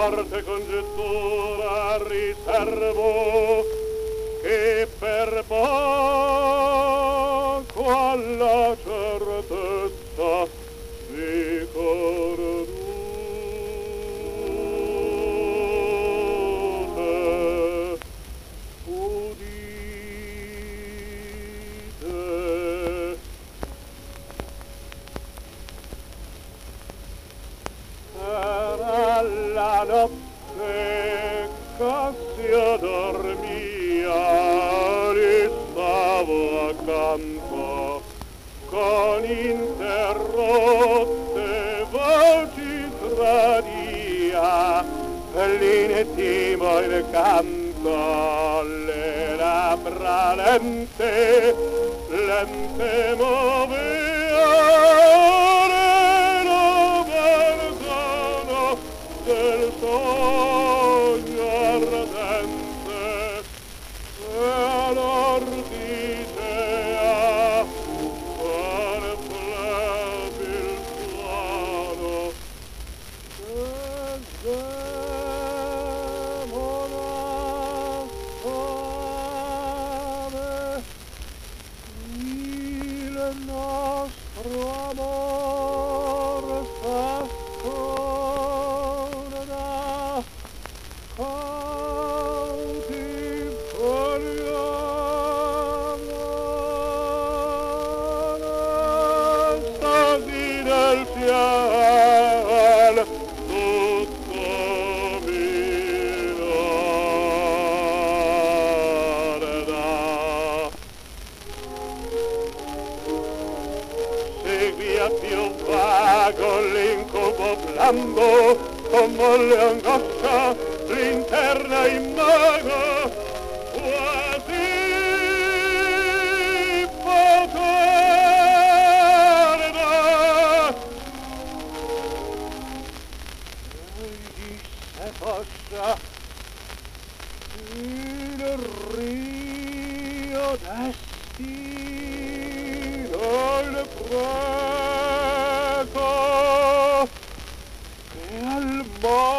forte congettura riservo che per poco alla certezza si cordute. Udite, era la notte che si addormia, gli stavo accanto con interrotte voci tradia, l'inettimo il canto, le labbra lente, lente muovevano verso del sogno ardente, e all'ordicea con flebil suono demola fame il nostro amor s'affona cauti vogliamo stasi del ciel tutto mi guarda. Segui a più vago l'incubo blando, con molle angoscia l'interna imago, quasi poterda. Egli se possa il rio destino il prego che al mondo